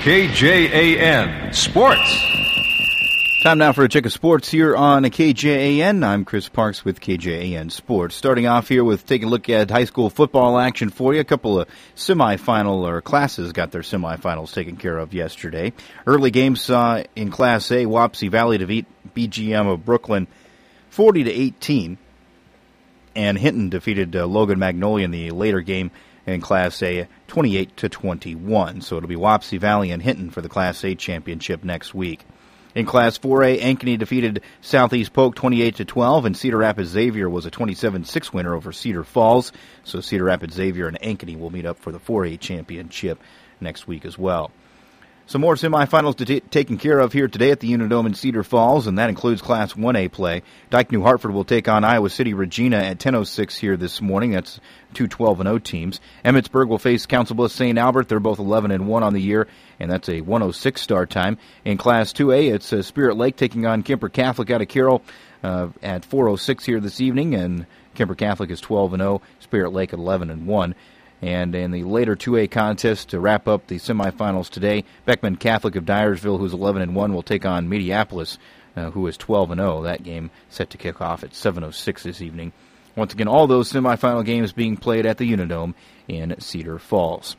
KJAN Sports. Time now for a check of sports here on KJAN. I'm Chris Parks with KJAN Sports. Starting off here with taking a look at high school football action for you. A couple of classes got their semifinals taken care of yesterday. Early games in Class A, Wapsie Valley defeat BGM of Brooklyn 40-18. And Hinton defeated Logan Magnolia in the later game in Class A 28-21. So it'll be Wapsie Valley and Hinton for the Class A championship next week. In Class 4A, Ankeny defeated Southeast Polk 28-12, and Cedar Rapids Xavier was a 27-6 winner over Cedar Falls. So Cedar Rapids Xavier and Ankeny will meet up for the 4A championship next week as well. Some more semifinals taken care of here today at the Unidome in Cedar Falls, and that includes Class 1A play. Dike New Hartford will take on Iowa City Regina at 10:06 here this morning. That's two 12-0 teams. Emmitsburg will face Council Bluffs St. Albert. They're both 11-1 on the year, and that's a 1:06 start time. In Class 2A, it's Spirit Lake taking on Kemper Catholic out of Carroll at 4:06 here this evening, and Kemper Catholic is 12-0, Spirit Lake at 11-1. And in the later 2A contest to wrap up the semifinals today, Beckman Catholic of Dyersville, who's 11-1, will take on Mediapolis, who is 12-0. That game set to kick off at 7:06 this evening. Once again, all those semifinal games being played at the Unidome in Cedar Falls.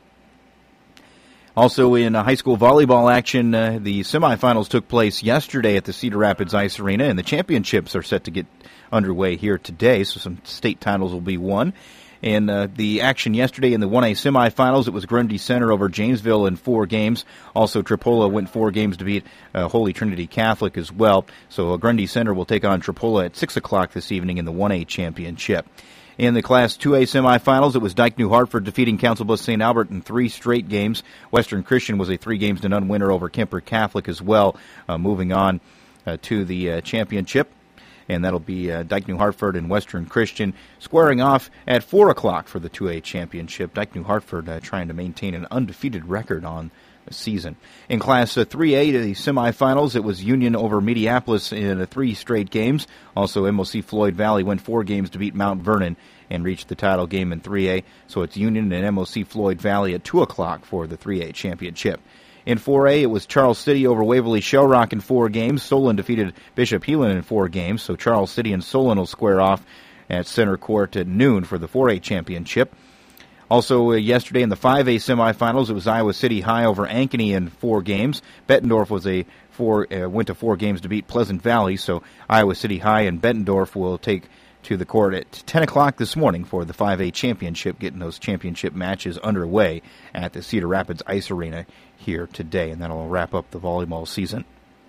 Also in high school volleyball action, the semifinals took place yesterday at the Cedar Rapids Ice Arena, and the championships are set to get underway here today, so some state titles will be won. And the action yesterday in the 1A semifinals, it was Grundy Center over Janesville in 4 games. Also, Tripola went 4 games to beat Holy Trinity Catholic as well. So Grundy Center will take on Tripola at 6 o'clock this evening in the 1A championship. In the Class 2A semifinals, it was Dike New Hartford defeating Council Bluffs St. Albert in 3 straight games. Western Christian was a 3-0 winner over Kemper Catholic as well, moving on to the championship. And that'll be Dike New Hartford and Western Christian squaring off at 4 o'clock for the 2A championship. Dike New Hartford trying to maintain an undefeated record on the season. In Class 3A, the semifinals, it was Union over Mediapolis in 3 straight games. Also, MOC Floyd Valley went 4 games to beat Mount Vernon and reached the title game in 3A. So it's Union and MOC Floyd Valley at 2 o'clock for the 3A championship. In 4A, it was Charles City over Waverly Shell Rock in 4 games. Solon defeated Bishop Heelan in 4 games, so Charles City and Solon will square off at center court at noon for the 4A championship. Also, yesterday in the 5A semifinals, it was Iowa City High over Ankeny in 4 games. Bettendorf went to 4 games to beat Pleasant Valley, so Iowa City High and Bettendorf will take to the court at 10 o'clock this morning for the 5A championship, getting those championship matches underway at the Cedar Rapids Ice Arena here today, and that'll wrap up the volleyball season.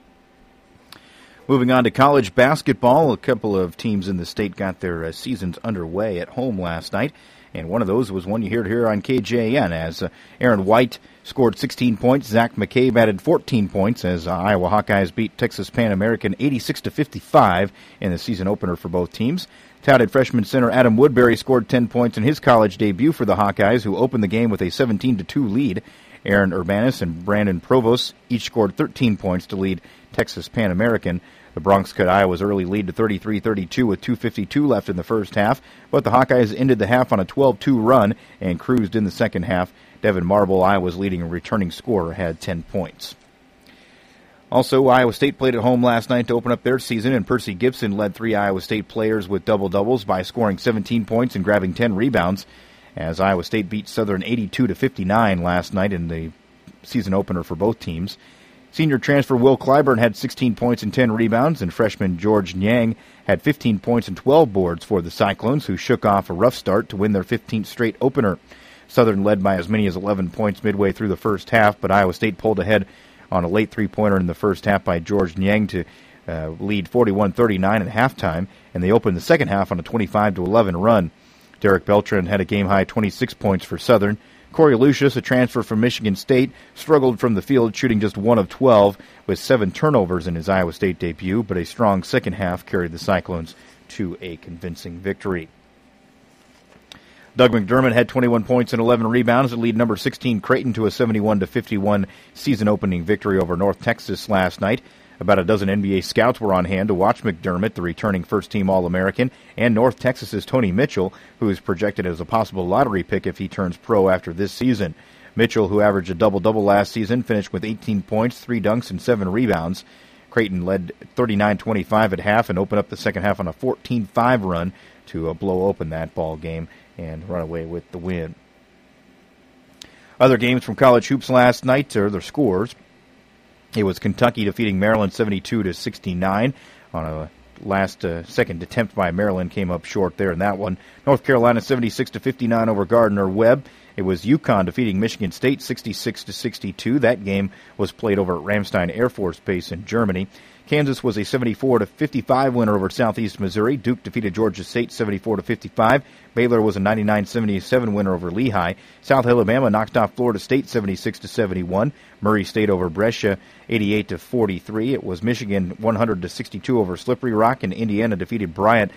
Moving on to college basketball, a couple of teams in the state got their seasons underway at home last night, and one of those was one you heard here on KJN as Aaron White scored 16 points. Zach McCabe added 14 points as Iowa Hawkeyes beat Texas Pan American 86-55 in the season opener for both teams. Touted freshman center Adam Woodbury scored 10 points in his college debut for the Hawkeyes, who opened the game with a 17-2 lead. Aaron Urbanus and Brandon Provost each scored 13 points to lead Texas Pan American. The Bronx cut Iowa's early lead to 33-32 with 2:52 left in the first half, but the Hawkeyes ended the half on a 12-2 run and cruised in the second half. Devin Marble, Iowa's leading returning scorer, had 10 points. Also, Iowa State played at home last night to open up their season, and Percy Gibson led 3 Iowa State players with double-doubles by scoring 17 points and grabbing 10 rebounds, as Iowa State beat Southern 82-59 last night in the season opener for both teams. Senior transfer Will Clyburn had 16 points and 10 rebounds, and freshman George Nyang had 15 points and 12 boards for the Cyclones, who shook off a rough start to win their 15th straight opener. Southern led by as many as 11 points midway through the first half, but Iowa State pulled ahead on a late three-pointer in the first half by George Nyang to lead 41-39 at halftime, and they opened the second half on a 25-11 run. Derek Beltran had a game-high 26 points for Southern. Corey Lucius, a transfer from Michigan State, struggled from the field, shooting just 1 of 12 with 7 turnovers in his Iowa State debut, but a strong second half carried the Cyclones to a convincing victory. Doug McDermott had 21 points and 11 rebounds to lead number 16 Creighton to a 71-51 season-opening victory over North Texas last night. About a dozen NBA scouts were on hand to watch McDermott, the returning first-team All-American, and North Texas's Tony Mitchell, who is projected as a possible lottery pick if he turns pro after this season. Mitchell, who averaged a double-double last season, finished with 18 points, 3 dunks, and 7 rebounds. Creighton led 39-25 at half and opened up the second half on a 14-5 run to blow open that ball game and run away with the win. Other games from college hoops last night, or their scores. It was Kentucky defeating Maryland 72-69 on a second attempt by Maryland, came up short there in that one. North Carolina 76-59 over Gardner-Webb. It was UConn defeating Michigan State 66-62. That game was played over at Ramstein Air Force Base in Germany. Kansas was a 74-55 winner over Southeast Missouri. Duke defeated Georgia State 74-55. Baylor was a 99-77 winner over Lehigh. South Alabama knocked off Florida State 76-71. Murray State over Brescia 88-43. It was Michigan 100-62 over Slippery Rock, and Indiana defeated Bryant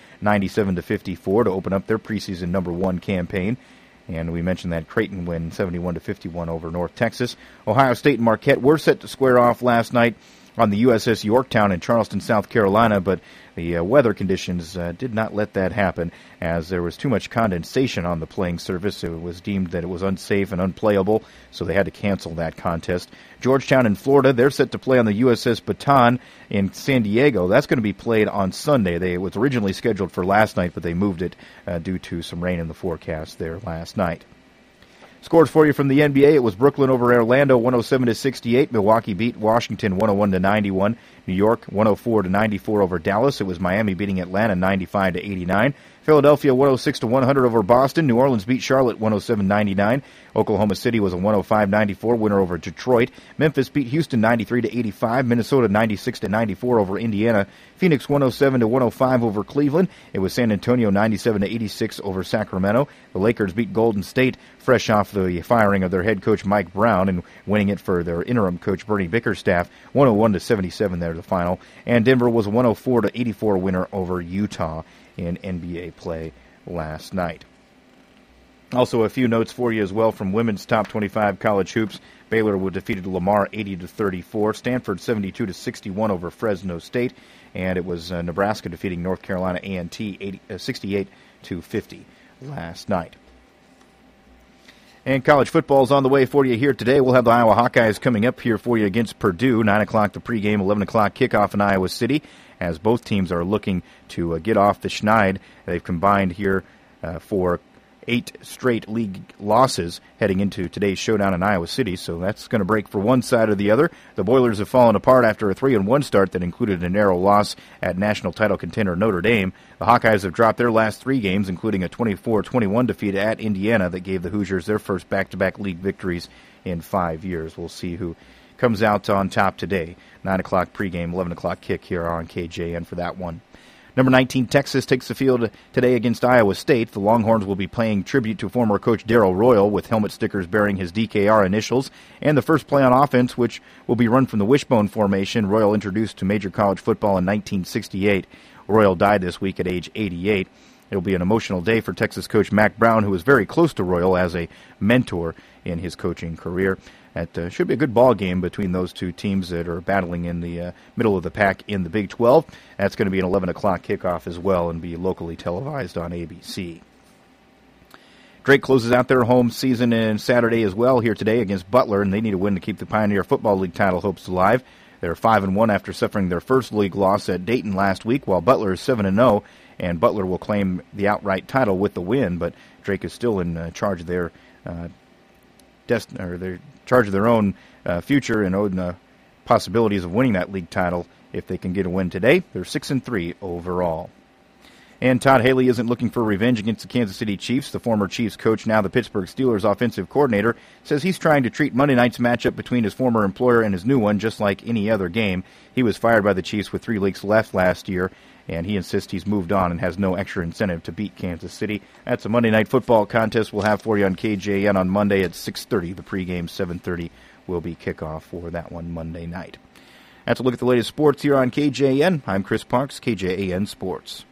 97-54 to open up their preseason number 1 campaign. And we mentioned that Creighton win 71-51 over North Texas. Ohio State and Marquette were set to square off last night on the USS Yorktown in Charleston, South Carolina, but the weather conditions did not let that happen, as there was too much condensation on the playing surface. It was deemed that it was unsafe and unplayable, so they had to cancel that contest. Georgetown in Florida, they're set to play on the USS Baton in San Diego. That's going to be played on Sunday. It was originally scheduled for last night, but they moved it due to some rain in the forecast there last night. Scores for you from the NBA. It was Brooklyn over Orlando, 107-68. Milwaukee beat Washington, 101-91. New York, 104-94 over Dallas. It was Miami beating Atlanta, 95-89. Philadelphia, 106-100 over Boston. New Orleans beat Charlotte, 107-99. Oklahoma City was a 105-94 winner over Detroit. Memphis beat Houston, 93-85. Minnesota, 96-94 over Indiana. Phoenix, 107-105 over Cleveland. It was San Antonio, 97-86 over Sacramento. The Lakers beat Golden State, fresh off the firing of their head coach Mike Brown and winning it for their interim coach Bernie Bickerstaff, 101-77 there the final. And Denver was a 104-84 winner over Utah in NBA play last night. Also, a few notes for you as well from women's top 25 college hoops. Baylor would defeated Lamar 80-34. Stanford 72-61 over Fresno State, and it was Nebraska defeating North Carolina A&T 68-50 last night. And college football is on the way for you here today. We'll have the Iowa Hawkeyes coming up here for you against Purdue. 9 o'clock the pregame, 11 o'clock kickoff in Iowa City, as both teams are looking to get off the schneid. They've combined here for 8 straight league losses heading into today's showdown in Iowa City, so that's going to break for one side or the other. The Boilers have fallen apart after a 3-1 start that included a narrow loss at national title contender Notre Dame. The Hawkeyes have dropped their last 3 games, including a 24-21 defeat at Indiana that gave the Hoosiers their first back-to-back league victories in 5 years. We'll see who comes out on top today. 9 o'clock pregame, 11 o'clock kick here on KJN for that one. Number 19, Texas takes the field today against Iowa State. The Longhorns will be paying tribute to former coach Darrell Royal with helmet stickers bearing his DKR initials, and the first play on offense, which will be run from the wishbone formation Royal introduced to major college football in 1968. Royal died this week at age 88. It'll be an emotional day for Texas coach Mack Brown, who was very close to Royal as a mentor in his coaching career. That should be a good ball game between those two teams that are battling in the middle of the pack in the Big 12. That's going to be an 11 o'clock kickoff as well and be locally televised on ABC. Drake closes out their home season in Saturday as well here today against Butler, and they need a win to keep the Pioneer Football League title hopes alive. They're 5-1 after suffering their first league loss at Dayton last week, while Butler is 7-0, and Butler will claim the outright title with the win, but Drake is still in charge of their own future and own possibilities of winning that league title if they can get a win today. They're 6-3 overall. And Todd Haley isn't looking for revenge against the Kansas City Chiefs. The former Chiefs coach, now the Pittsburgh Steelers offensive coordinator, says he's trying to treat Monday night's matchup between his former employer and his new one just like any other game. He was fired by the Chiefs with 3 weeks left last year, and he insists he's moved on and has no extra incentive to beat Kansas City. That's a Monday night football contest we'll have for you on KJN on Monday at 6:30. The pregame 7:30 will be kickoff for that one Monday night. That's a look at the latest sports here on KJN. I'm Chris Parks, KJAN Sports.